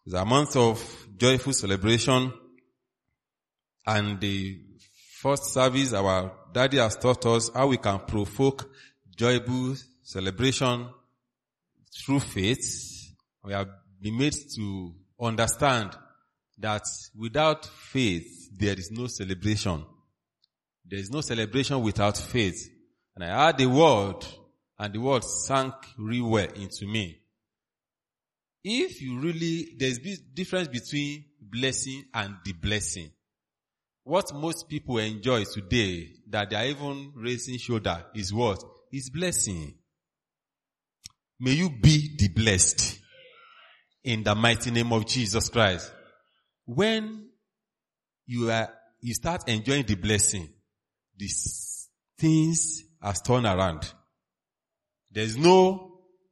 It's a month of joyful celebration, and the first service, our daddy has taught us how we can provoke joyful celebration through faith. We have been made to understand that without faith, there is no celebration. There is no celebration without faith. And I heard the word, and the word sank real well into me. If you really, there's a difference between blessing and the blessing. What most people enjoy today, that they are even raising shoulder, is what? Is blessing. May you be the blessed. In the mighty name of Jesus Christ. When you start enjoying the blessing, these things are turned around. There's no,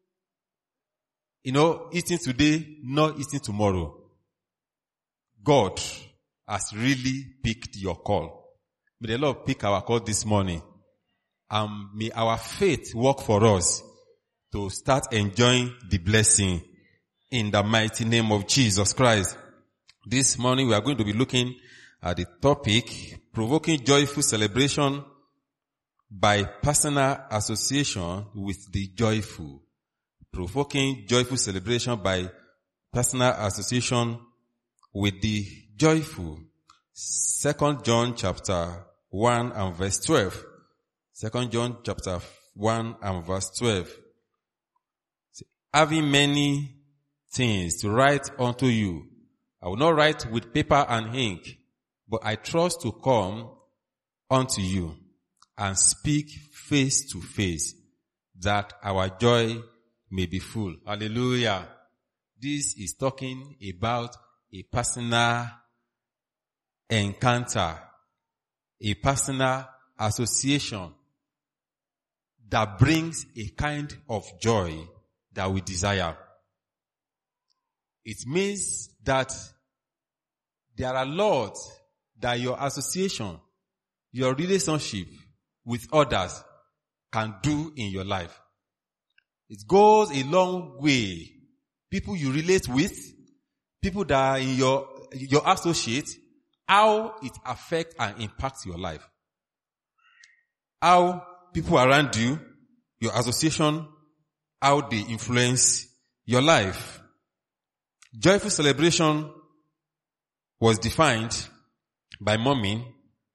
eating today, not eating tomorrow. God has really picked your call. May the Lord pick our call this morning. And may our faith work for us to start enjoying the blessing in the mighty name of Jesus Christ. This morning we are going to be looking at the topic, provoking joyful celebration by personal association with the joyful. Provoking joyful celebration by personal association with the joyful. 2 John chapter 1 and verse 12. 2 John chapter 1 and verse 12. Having many things to write unto you, I will not write with paper and ink, but I trust to come unto you and speak face to face, that our joy may be full. Hallelujah. This is talking about a personal encounter, a personal association that brings a kind of joy that we desire. It means that there are lots that your association, your relationship with others can do in your life. It goes a long way. People you relate with, people that are in your associates, how it affects and impacts your life. How people around you, your association, how they influence your life. Joyful celebration was defined by Momin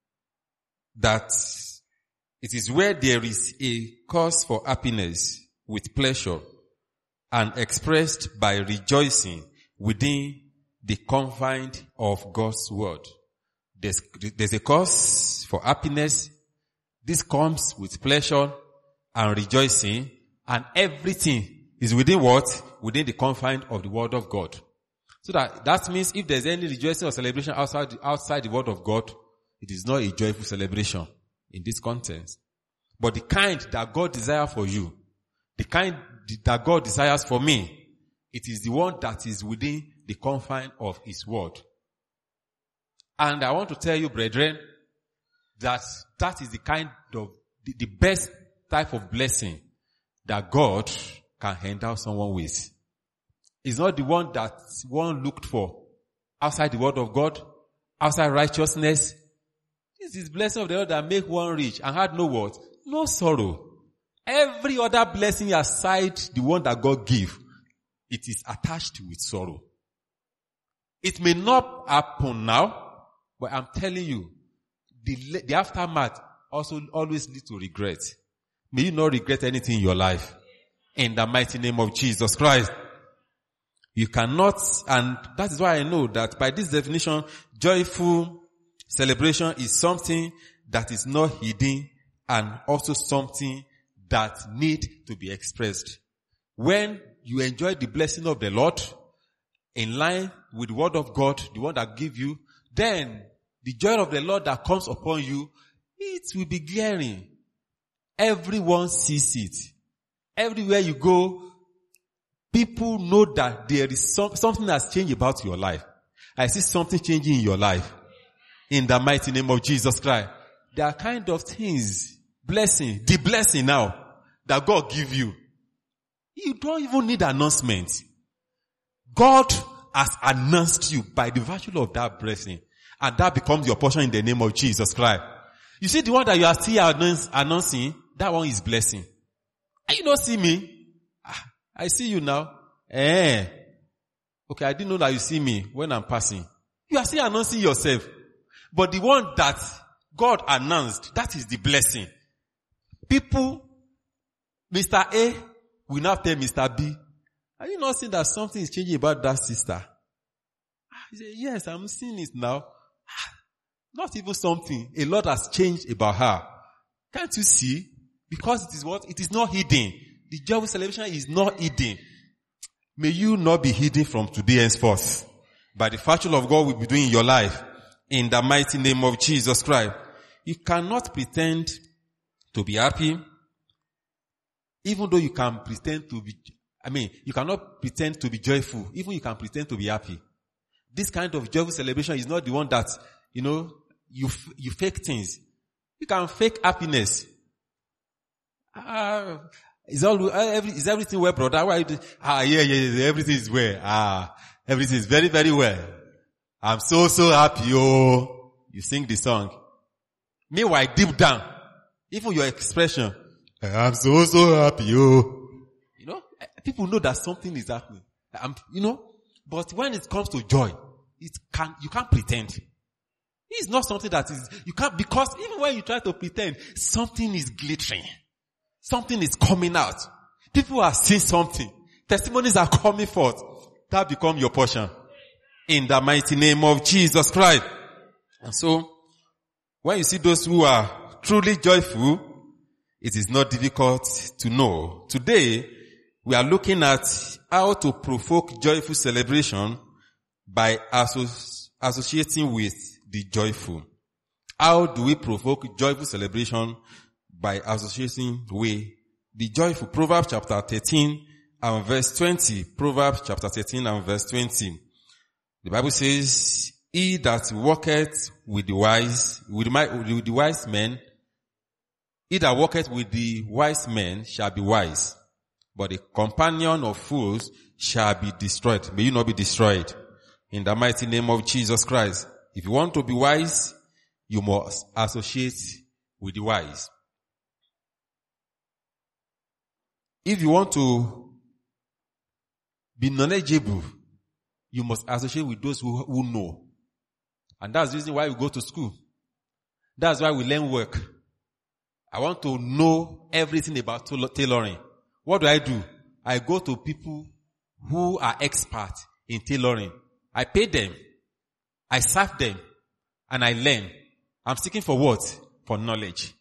that it is where there is a cause for happiness with pleasure and expressed by rejoicing within the confines of God's word. There's a cause for happiness. This comes with pleasure and rejoicing, and everything is within what? Within the confines of the word of God. So that means if there's any rejoicing or celebration outside the word of God, it is not a joyful celebration in this context. But the kind that God desires for you, the kind that God desires for me, it is the one that is within the confines of His word. And I want to tell you, brethren, that is the kind of, the best type of blessing that God can endow someone with. It's not the one that one looked for outside the word of God, outside righteousness. This is blessing of the Lord that make one rich and had no what? No sorrow. Every other blessing aside the one that God give, it is attached with sorrow. It may not happen now, but I'm telling you, the aftermath also always leads to regret. May you not regret anything in your life. In the mighty name of Jesus Christ. You cannot, and that is why I know that by this definition, joyful celebration is something that is not hidden and also something that need to be expressed. When you enjoy the blessing of the Lord in line with the word of God, the one that give you, then the joy of the Lord that comes upon you, it will be glaring. Everyone sees it. Everywhere you go, people know that there is something that's changed about your life. I see something changing in your life. In the mighty name of Jesus Christ. There are kind of things, blessing, the blessing now that God give you. You don't even need announcement. God has announced you by the virtue of that blessing. And that becomes your portion in the name of Jesus Christ. You see the one that you are still announcing, that one is blessing. And you don't see me. I see you now. Okay, I didn't know that you see me when I'm passing. You are still announcing yourself. But the one that God announced, that is the blessing. People, Mr. A will now tell Mr. B, are you not seeing that something is changing about that sister? He said, yes, I'm seeing it now. Not even something. A lot has changed about her. Can't you see? Because it is what? It is not hidden. The joyful celebration is not hidden. May you not be hidden from today henceforth. By the virtue of God will be doing in your life. In the mighty name of Jesus Christ. You cannot pretend to be happy. Even though you can pretend to be, you cannot pretend to be joyful. Even you can pretend to be happy. This kind of joyful celebration is not the one that, you fake things. You can fake happiness. Is everything well, brother? Why? Yeah, everything is well. Everything is very, very well. I'm so happy, oh. You sing the song. Meanwhile, deep down, even your expression, I'm so happy, oh. People know that something is happening. But when it comes to joy, you can't pretend. It's not something that is, you can't, because even when you try to pretend, something is glittering. Something is coming out. People are seeing something. Testimonies are coming forth. That become your portion. In the mighty name of Jesus Christ. And so, when you see those who are truly joyful, it is not difficult to know. Today, we are looking at how to provoke joyful celebration by associating with the joyful. How do we provoke joyful celebration? By associating with the joyful. Proverbs chapter 13 and verse 20. Proverbs chapter 13 and verse 20. The Bible says, he that walketh with the wise men, he that walketh with the wise men shall be wise, but the companion of fools shall be destroyed. May you not be destroyed. In the mighty name of Jesus Christ. If you want to be wise, you must associate with the wise. If you want to be knowledgeable, you must associate with those who know. And that's the reason why we go to school. That's why we learn work. I want to know everything about tailoring. What do? I go to people who are experts in tailoring. I pay them. I serve them. And I learn. I'm seeking for what? For knowledge.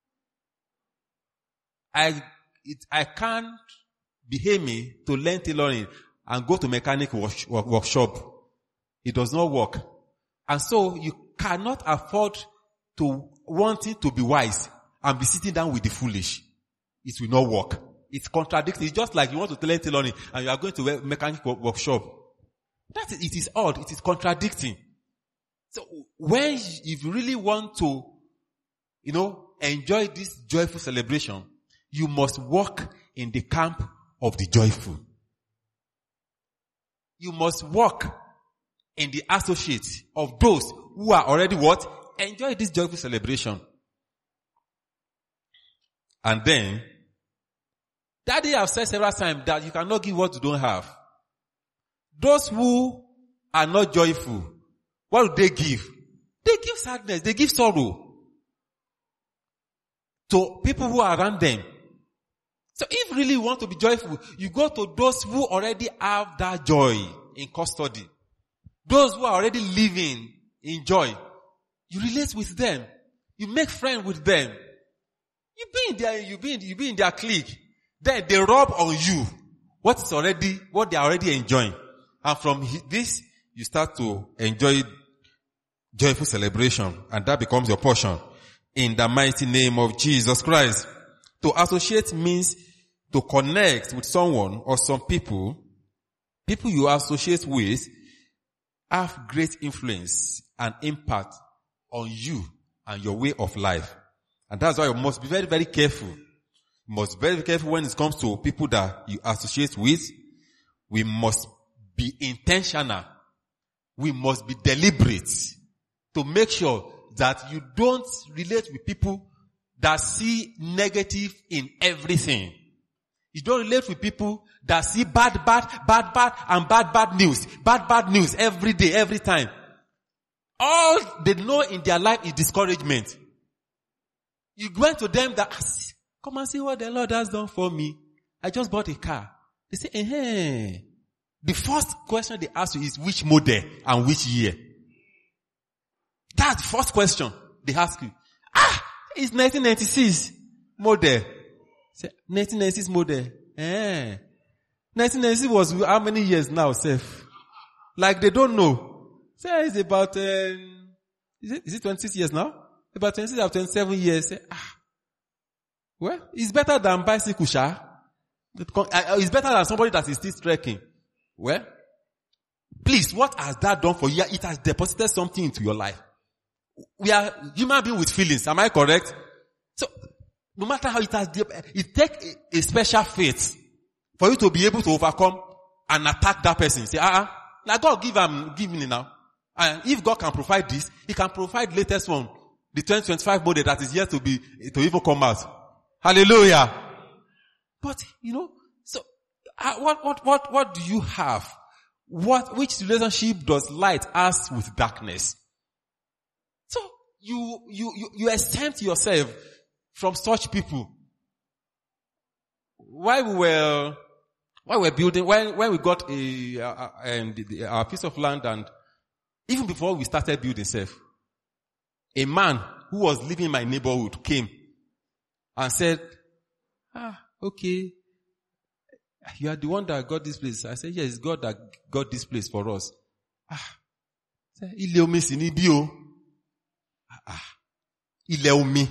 I can't behave me to learn tailoring and go to mechanic workshop. It does not work. And so you cannot afford to wanting to be wise and be sitting down with the foolish. It will not work. It's contradicting. It's just like you want to learn tailoring and you are going to a mechanic workshop. It is odd. It is contradicting. So if you really want to, enjoy this joyful celebration, you must walk in the camp of the joyful. You must walk in the associates of those who are already what? Enjoy this joyful celebration. And then, Daddy have said several times that you cannot give what you don't have. Those who are not joyful, what do they give? They give sadness, they give sorrow to people who are around them. So if you really want to be joyful, you go to those who already have that joy in custody. Those who are already living in joy. You relate with them. You make friends with them. You be in their clique. Then they rub on you what they are already enjoying. And from this, you start to enjoy joyful celebration. And that becomes your portion. In the mighty name of Jesus Christ. To associate means to connect with someone or some people. People you associate with have great influence and impact on you and your way of life. And that's why you must be very, very careful. You must be very careful when it comes to people that you associate with. We must be intentional. We must be deliberate to make sure that you don't relate with people that see negative in everything. You don't relate with people that see bad, and bad news. Bad news every day, every time. All they know in their life is discouragement. You went to them that, come and see what the Lord has done for me. I just bought a car. They say, The first question they ask you is which model and which year. That's the first question they ask you. It's 1996 model. Say, 1996 model. 1996 was how many years now, Seth? Like they don't know. Say it's about, is it 26 years now? About 26 or 27 years. Say, well, it's better than bicycle, Sha. It's better than somebody that is still trekking. Well, please, what has that done for you? It has deposited something into your life. We are human beings with feelings. Am I correct? So, no matter how it takes a special faith for you to be able to overcome and attack that person. Say, now God give me now. And if God can provide this, He can provide latest one, the 2025 model that is yet to even come out. Hallelujah. But, so, what do you have? Which relationship does light has with darkness? So, you exempt yourself from such people. While we building, when we got our piece of land, and even before we started building self, a man who was living in my neighborhood came and said, okay, you are the one that got this place. I said, yes, it's God that got this place for us. Ilé omi sì ní bí o. Ilé omi.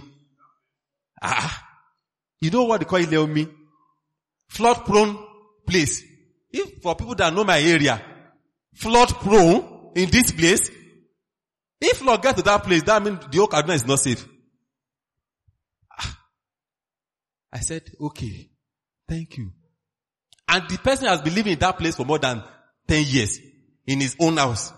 You know what they call Ilé omi? Flood prone place. If for people that know my area, flood prone in this place, if flood get to that place, that means the whole Kaduna is not safe. I said, okay, thank you. And the person has been living in that place for more than 10 years in his own house.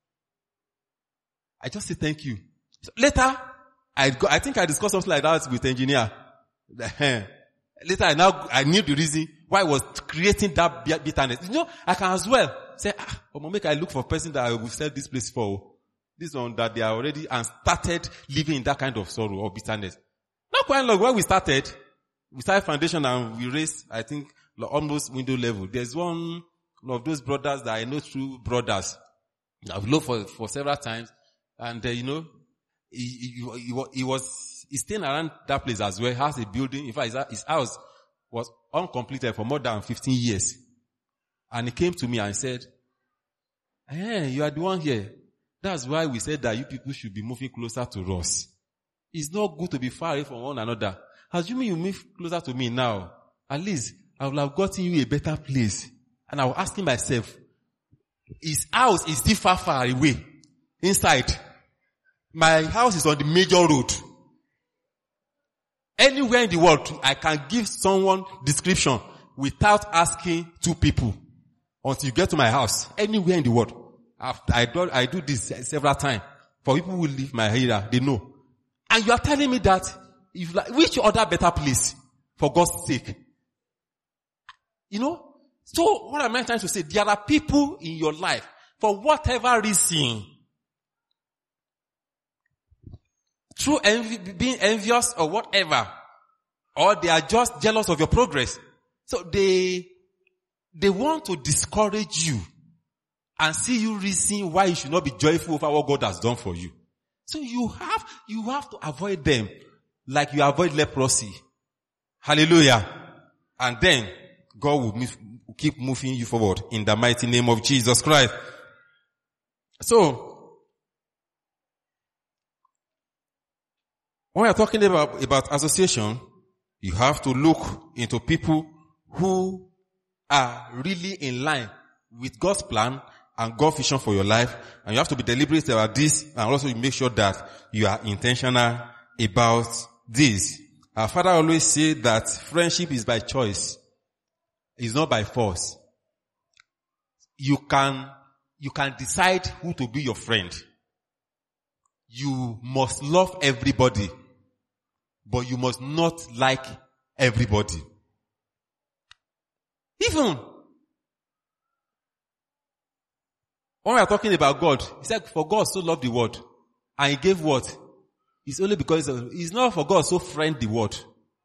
I just say thank you. So later, I think I discussed something like that with the engineer. Later, I knew the reason why I was creating that bitterness. I can as well say, make I look for a person that I will sell this place for. This one that they are already and started living in that kind of sorrow or bitterness. Not quite long. When we started foundation and we raised, I think, almost window level. There's one of those brothers that I know, true brothers. I've looked for several times. And, he's staying around that place as well. He has a building. In fact, his house was uncompleted for more than 15 years. And he came to me and said, you are the one here. That's why we said that you people should be moving closer to us. It's not good to be far away from one another. Assuming you move closer to me now, at least I will have gotten you a better place. And I was asking myself, his house is still far away. Inside. My house is on the major road. Anywhere in the world, I can give someone description without asking two people until you get to my house. Anywhere in the world. I do this several times. For people who live my area, they know. And you are telling me that, which other better place? For God's sake. So what am I trying to say? There are people in your life, for whatever reason, through envy, being envious or whatever, or they are just jealous of your progress. So they want to discourage you and see you reason why you should not be joyful over what God has done for you. So you have to avoid them like you avoid leprosy. Hallelujah. And then God will keep moving you forward in the mighty name of Jesus Christ. So, when we are talking about association, you have to look into people who are really in line with God's plan and God's vision for your life. And you have to be deliberate about this and also make sure that you are intentional about this. Our father always said that friendship is by choice. It's not by force. you can decide who to be your friend. You must love everybody, but you must not like everybody. Even when we are talking about God, he said, for God so loved the world, and he gave what? It's only because it's not for God so friend the world.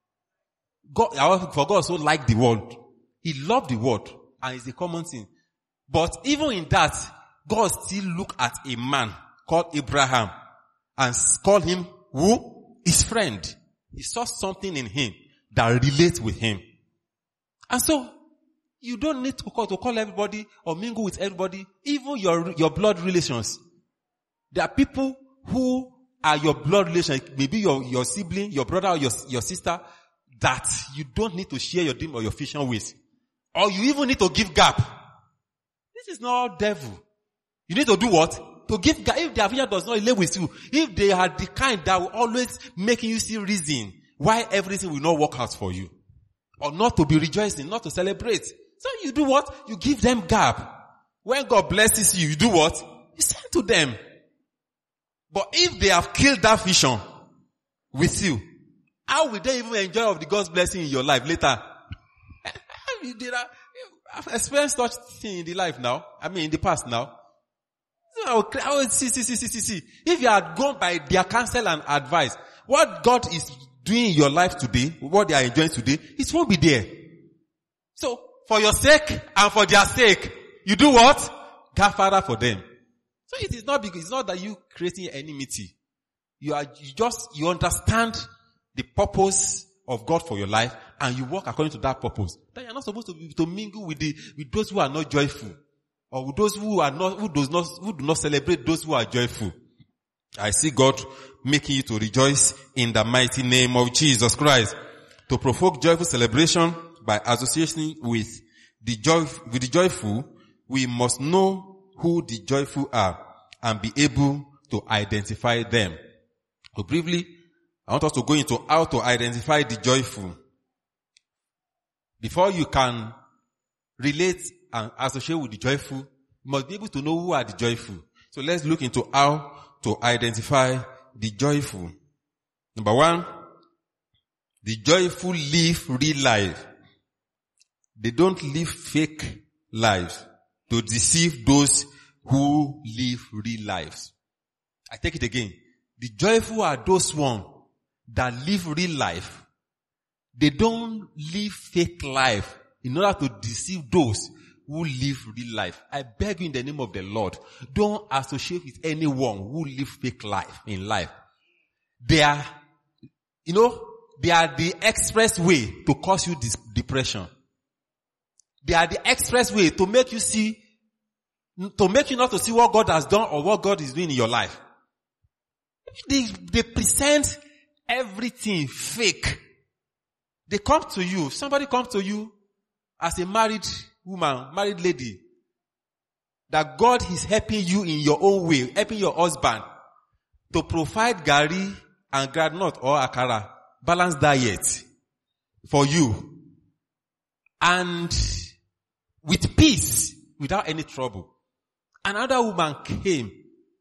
For God so liked the world. He loved the world, and it's a common thing. But even in that, God still looked at a man called Abraham and called him who? His friend. He saw something in him that relates with him. And so, you don't need to call everybody or mingle with everybody, even your blood relations. There are people who are your blood relations, maybe your sibling, your brother or your sister, that you don't need to share your dream or your vision with. Or you even need to give gap. This is not devil. You need to do what? To give gap. If their vision does not relate with you, if they are the kind that will always making you see reason why everything will not work out for you, or not to be rejoicing, not to celebrate. So you do what? You give them gap. When God blesses you, you do what? You send to them. But if they have killed that vision with you, how will they even enjoy of the God's blessing in your life later? I've experienced such thing in the life now. I mean, in the past now. So I will see. If you had gone by their counsel and advice, what God is doing in your life today, what they are enjoying today, it won't be there. So, for your sake and for their sake, you do what? Gafara for them. So it is not because it's not that you creating enmity. You understand the purpose of God for your life, and you work according to that purpose. Then you're not supposed to mingle with those who are not joyful, or with those who do not celebrate those who are joyful. I see God making you to rejoice in the mighty name of Jesus Christ. To provoke joyful celebration by association with the joyful, we must know who the joyful are and be able to identify them. So briefly, I want us to go into how to identify the joyful. Before you can relate and associate with the joyful, you must be able to know who are the joyful. So let's look into how to identify the joyful. Number one, the joyful live real life. They don't live fake lives to deceive those who live real lives. I take it again. The joyful are those ones that live real life. They don't live fake life in order to deceive those who live real life. I beg you in the name of the Lord, don't associate with anyone who live fake life in life. They are the express way to cause you depression. They are the express way to make you not to see what God has done or what God is doing in your life. They present everything fake. They come to you. Somebody comes to you as a married woman, married lady, that God is helping you in your own way, helping your husband to provide gari and groundnut or akara, balanced diet for you. And with peace, without any trouble. Another woman came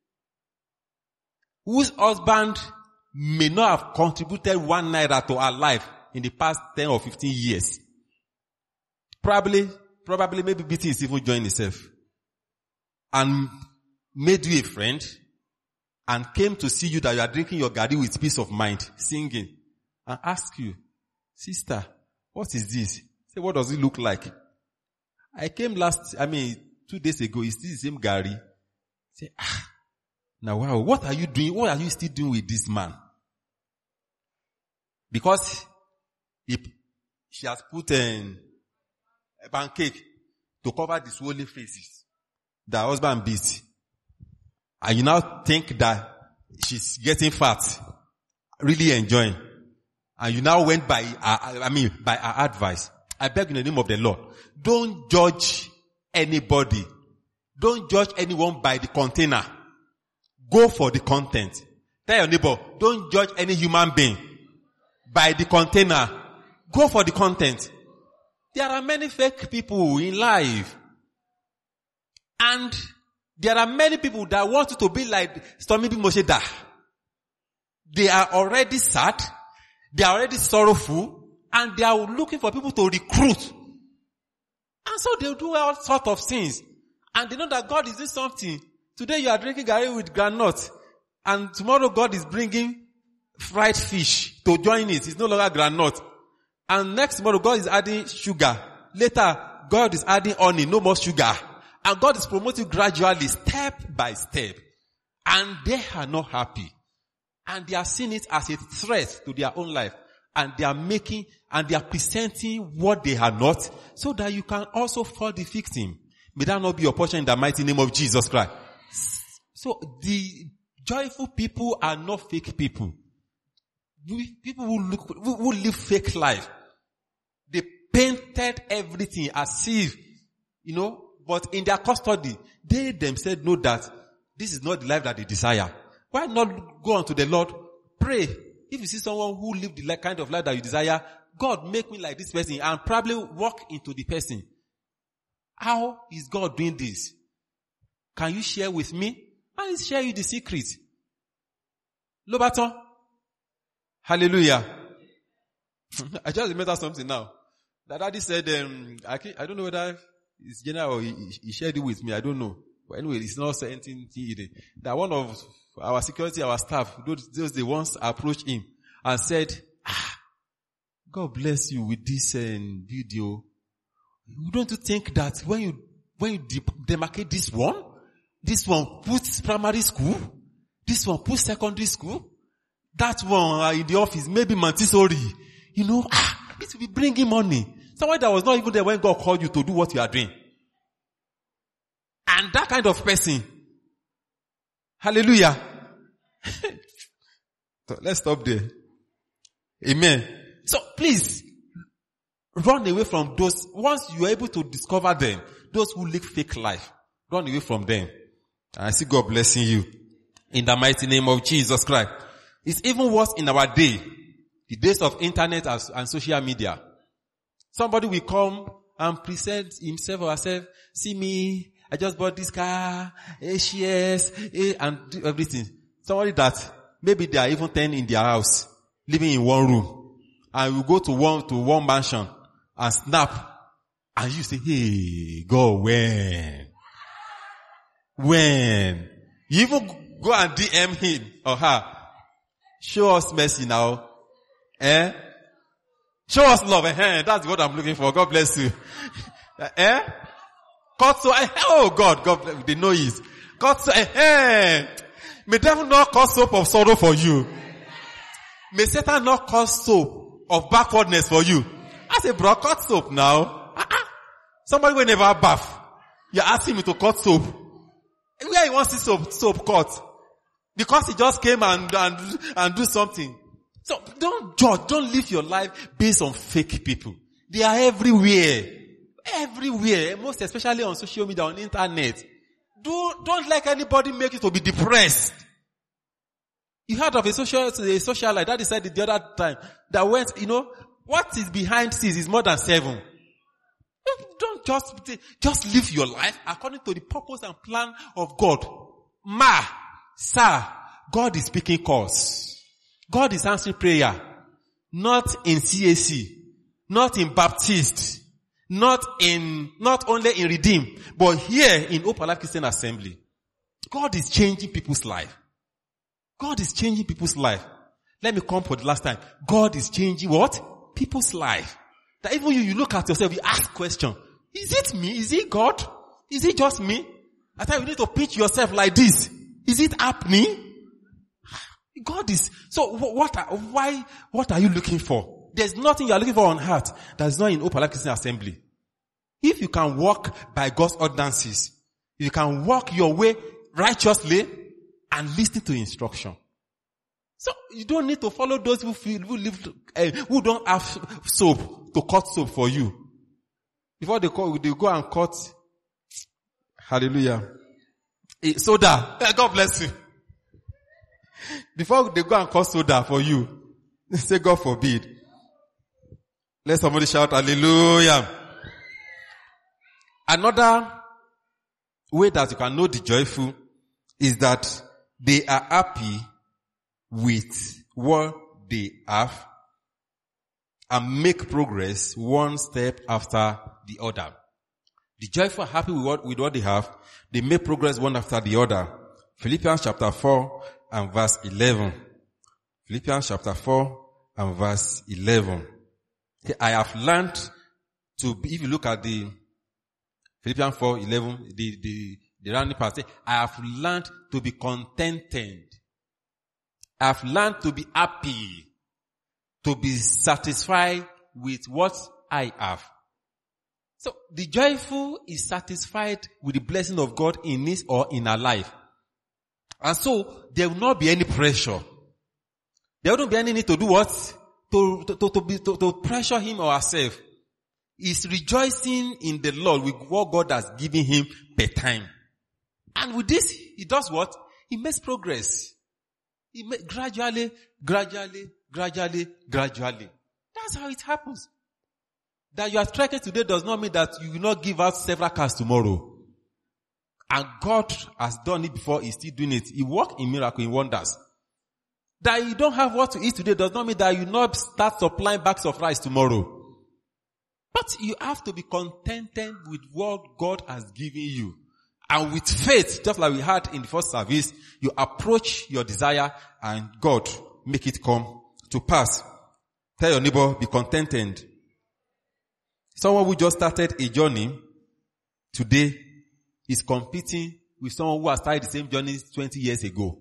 whose husband may not have contributed 1 naira to her life in the past 10 or 15 years. Probably maybe BT is even joined himself. And made you a friend and came to see you that you are drinking your gari with peace of mind, singing, and ask you, sister, what is this? Say, what does it look like? I came 2 days ago, it's still the same gari. Say, now wow, what are you doing? What are you still doing with this man? Because she has put a pancake to cover the swollen faces that her husband beat. And you now think that she's getting fat, really enjoying. And you now went by her advice. I beg in the name of the Lord, don't judge anybody. Don't judge anyone by the container. Go for the content. Tell your neighbor, don't judge any human being by the container. Go for the content. There are many fake people in life. And there are many people that want you to be like Stormy Moshe Da. They are already sad, they are already sorrowful, and they are looking for people to recruit. And so they do all sorts of things. And they know that God is doing something. Today you are drinking garri with groundnut, and tomorrow God is bringing fried fish to join it. It's no longer groundnut. And next tomorrow God is adding sugar. Later God is adding honey, no more sugar. And God is promoting gradually, step by step. And they are not happy. And they are seeing it as a threat to their own life. And they are presenting what they are not, so that you can also fall the victim. May that not be your portion in the mighty name of Jesus Christ. So the joyful people are not fake people. People who live fake life. They painted everything as if, but in their custody, they themselves know that this is not the life that they desire. Why not go unto the Lord? Pray. If you see someone who live the kind of life that you desire, God, make me like this person, and probably walk into the person. How is God doing this? Can you share with me? I'll share you the secret. Lobaton. Hallelujah. I just remember something now. That daddy said, I don't know whether it's general or he shared it with me. I don't know. But anyway, it's not saying anything. That one of our security, our staff, those they once approached him and said, God bless you with this video. Don't you think that when you demarcate this one puts primary school, this one puts secondary school, that one in the office, maybe Montessori, it will be bringing money. Someone that was not even there when God called you to do what you are doing. And that kind of person. Hallelujah. So let's stop there. Amen. So please, run away from those. Once you are able to discover them, those who live fake life, run away from them. And I see God blessing you. In the mighty name of Jesus Christ. It's even worse in our day. The days of internet and social media. Somebody will come and present himself or herself. See me, I just bought this car, shares, and do everything. Somebody that maybe they are even 10 in their house, living in one room. And you go to one mansion and snap. And you say, hey, God, when? You even go and DM him or her. Show us mercy now. Show us love. That's what I'm looking for. God bless you. Cut so, oh God, they know it. Cut so, may devil not cause soap of sorrow for you. May Satan not cause soap of backwardness for you. I say, bro, cut soap now. Somebody will never bath. You're asking me to cut soap. Where you want to see soap cut? Because he just came and do something. So don't judge, don't live your life based on fake people. They are everywhere. Everywhere. Most especially on social media, on internet. Don't let anybody make you to be depressed. You heard of a social life. That decided the other time. That went, what is behind 6 is more than 7. Don't just live your life according to the purpose and plan of God. Sir, God is speaking calls. God is answering prayer. Not in CAC. Not in Baptist. Not only in Redeem. But here in Hope Alive Christian Assembly. God is changing people's life. God is changing people's life. Let me come for the last time. God is changing what? People's life. That even you look at yourself, you ask question. Is it me? Is it God? Is it just me? I thought you need to pitch yourself like this. Is it happening? God is, so what are you looking for? There's nothing you are looking for on earth that is not in Hope Alive Christian Assembly. If you can walk by God's ordinances, you can walk your way righteously and listen to instruction. So you don't need to follow those who don't have soap to cut soap for you. Before they go and cut, hallelujah, soda. God bless you. Before they go and cut soda for you, say God forbid. Let somebody shout hallelujah. Another way that you can know the joyful is that they are happy with what they have and make progress one step after the other. The joyful are happy with what they have. They make progress one after the other. Philippians chapter 4 and verse 11. Philippians chapter 4 and verse 11. Okay, I have learned to be, if you look at the Philippians 4:11, the rounding part, I have learned to be contented. I have learned to be happy, to be satisfied with what I have. So the joyful is satisfied with the blessing of God in his or in her life. And so there will not be any pressure. There wouldn't be any need to do what? To pressure him or herself. He's rejoicing in the Lord with what God has given him per time. And with this, he does what? He makes progress. He gradually. That's how it happens. That you are striking today does not mean that you will not give out several cars tomorrow. And God has done it before, he's still doing it. He works in miracles, in wonders. That you don't have what to eat today does not mean that you will not start supplying bags of rice tomorrow. But you have to be contented with what God has given you. And with faith, just like we had in the first service, you approach your desire and God make it come to pass. Tell your neighbor, be contented. Someone who just started a journey today is competing with someone who has started the same journey 20 years ago.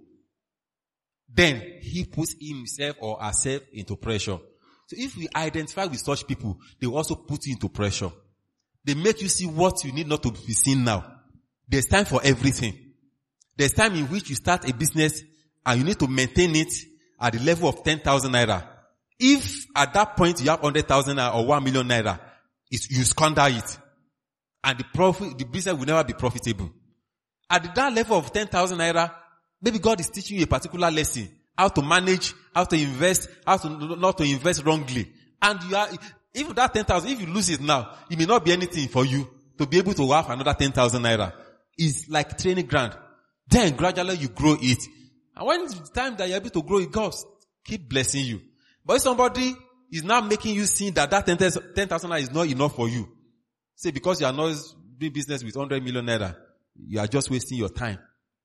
Then he puts himself or herself into pressure. So if we identify with such people, they will also put you into pressure. They make you see what you need not to be seen now. There's time for everything. There's time in which you start a business and you need to maintain it at the level of 10,000 naira. If at that point you have 100,000 naira or 1 million naira, you squander it. And the business will never be profitable. At that level of 10,000 naira, maybe God is teaching you a particular lesson. How to manage, how to invest, how to not to invest wrongly. And even that 10,000, if you lose it now, it may not be anything for you to be able to have another 10,000 naira. It's like training ground. Then gradually you grow it. And when it's time that you're able to grow it, God keep blessing you. But if somebody is now making you see that 10,000 naira is not enough for you, say because you are not doing business with 100 million naira, you are just wasting your time.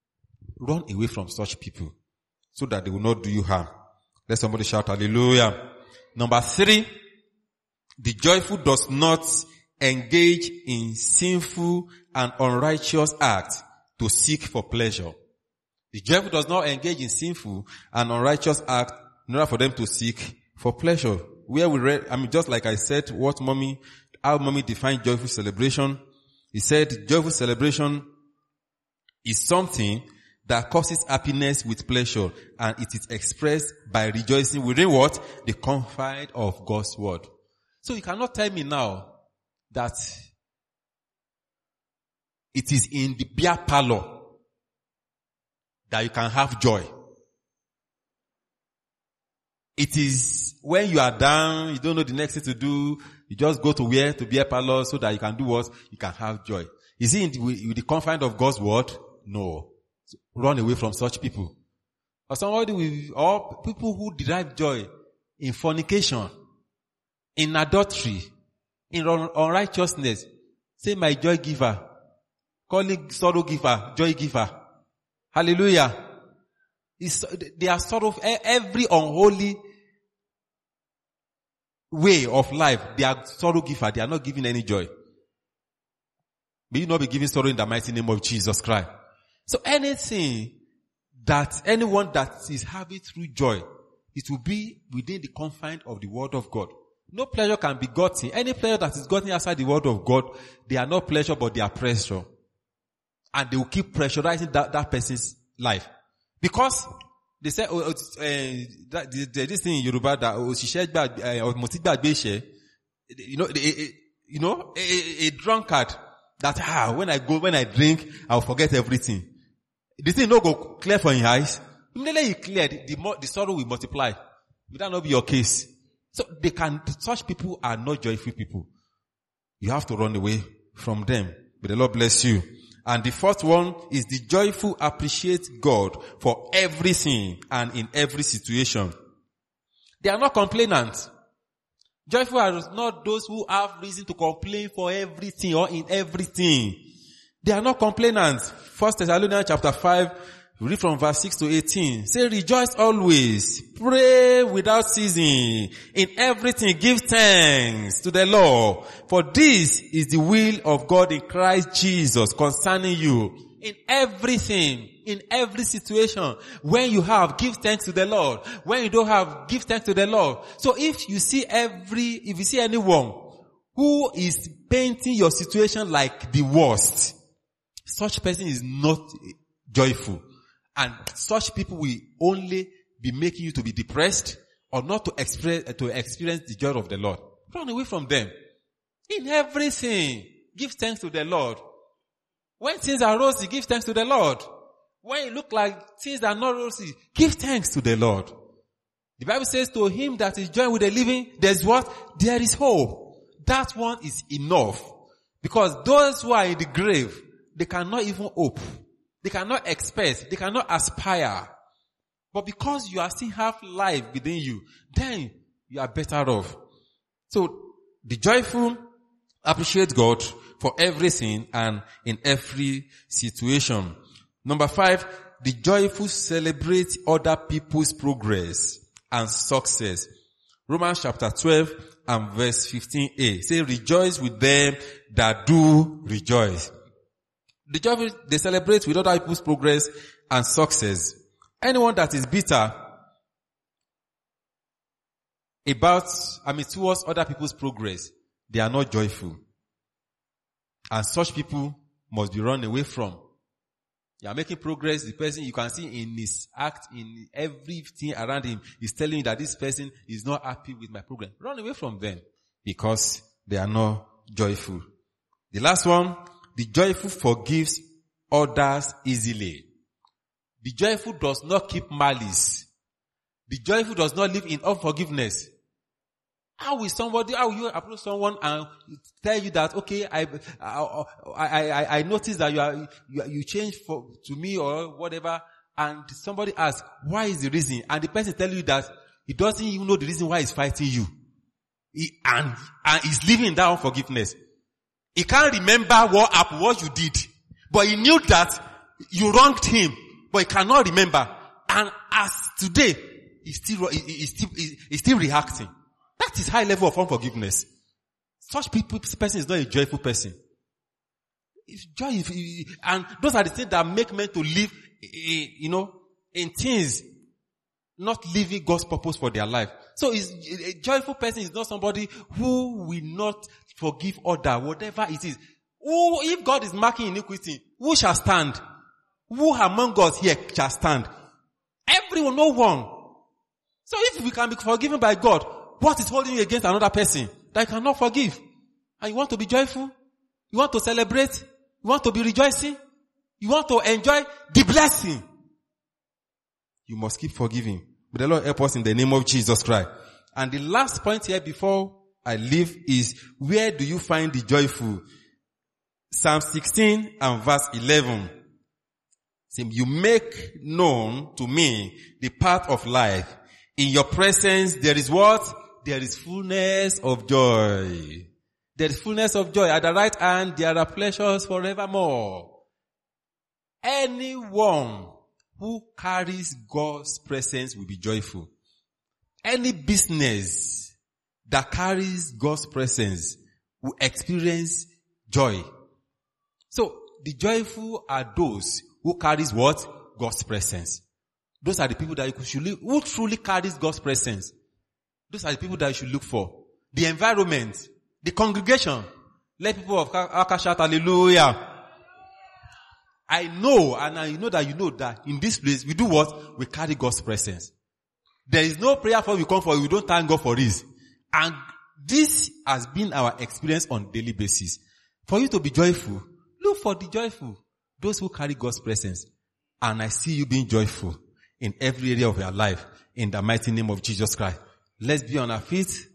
Run away from such people so that they will not do you harm. Let somebody shout hallelujah. Number 3, the joyful does not engage in sinful and unrighteous acts to seek for pleasure. The joyful does not engage in sinful and unrighteous acts in order for them to seek for pleasure. Where we read, just like I said, how mommy defined joyful celebration. He said joyful celebration is something that causes happiness with pleasure, and it is expressed by rejoicing within what? The confines of God's word. So you cannot tell me now that it is in the beer parlor that you can have joy. It is when you are down, you don't know the next thing to do, you just go to where? To beer parlor so that you can do what? You can have joy. Is it in the confines of God's word? No. So run away from such people. Or people who derive joy in fornication, in adultery, in unrighteousness. Say my joy giver. Call it sorrow giver, joy giver. Hallelujah. They are sort of every unholy way of life. They are sorrow giver. They are not giving any joy. May you not be giving sorrow in the mighty name of Jesus Christ. So anything that anyone that is having through joy, it will be within the confines of the word of God. No pleasure can be gotten. Any pleasure that is gotten outside the word of God, they are not pleasure but they are pressure. And they will keep pressurizing that person's life. Because they say, this thing in Yoruba that, a drunkard that, when I drink, I'll forget everything. The thing not go clear for your eyes. Immediately you clear, the sorrow will multiply. Will that not be your case? So such people are not joyful people. You have to run away from them. May the Lord bless you And the fourth one is the joyful appreciate God for everything and in every situation. They are not complainants. Joyful are not those who have reason to complain for everything or in everything. They are not complainants. 1 Thessalonians chapter 5, read from verse 6 to 18. Say, rejoice always. Pray without ceasing. In everything give thanks to the Lord. For this is the will of God in Christ Jesus concerning you. In everything, in every situation, when you have, give thanks to the Lord. When you don't have, give thanks to the Lord. So if you see anyone who is painting your situation like the worst, such person is not joyful. And such people will only be making you to be depressed or not to experience the joy of the Lord. Run away from them. In everything, give thanks to the Lord. When things are rosy, give thanks to the Lord. When it look like things are not rosy, give thanks to the Lord. The Bible says to him that is joined with the living, there's what? There is hope. That one is enough. Because those who are in the grave, they cannot even hope. They cannot expect. They cannot aspire. But because you are still have life within you, then you are better off. So, the joyful appreciate God for everything and in every situation. Number 5, the joyful celebrate other people's progress and success. Romans chapter 12 and verse 15a. Say, rejoice with them that do rejoice. The joyful, they celebrate with other people's progress and success. Anyone that is bitter towards other people's progress, they are not joyful. And such people must be run away from. You are making progress, the person you can see in his act, in everything around him, is telling you that this person is not happy with my progress. Run away from them because they are not joyful. The last one, the joyful forgives others easily. The joyful does not keep malice. The joyful does not live in unforgiveness. How will you approach someone and tell you that, okay, I noticed that you changed to me or whatever, and somebody asks, why is the reason? And the person tell you that he doesn't even know the reason why he's fighting you. And he's living in that unforgiveness. He can't remember what happened, what you did. But he knew that you wronged him, but he cannot remember. And as today, he's still reacting. That is high level of unforgiveness. Such person is not a joyful person. And those are the things that make men to live, in things, not living God's purpose for their life. So a joyful person is not somebody who will not forgive others, whatever it is. If God is marking iniquity, who shall stand? Who among us here shall stand? Everyone, no one. So if we can be forgiven by God, what is holding you against another person that you cannot forgive? And you want to be joyful? You want to celebrate? You want to be rejoicing? You want to enjoy the blessing? You must keep forgiving. May the Lord help us in the name of Jesus Christ. And the last point here before I leave is, where do you find the joyful? Psalm 16 and verse 11. Say, you make known to me the path of life. In your presence there is what? There is fullness of joy. There is fullness of joy. At the right hand there are pleasures forevermore. Anyone who carries God's presence will be joyful. Any business that carries God's presence will experience joy. So, the joyful are those who carries what? God's presence. Those are the people that you should look, who truly carries God's presence. Those are the people that you should look for. The environment, the congregation. Let people of Aka shout hallelujah. I know, and I know that you know that in this place, we do what? We carry God's presence. There is no prayer for we come for, we don't thank God for this. And this has been our experience on daily basis. For you to be joyful, look for the joyful. Those who carry God's presence. And I see you being joyful in every area of your life. In the mighty name of Jesus Christ. Let's be on our feet.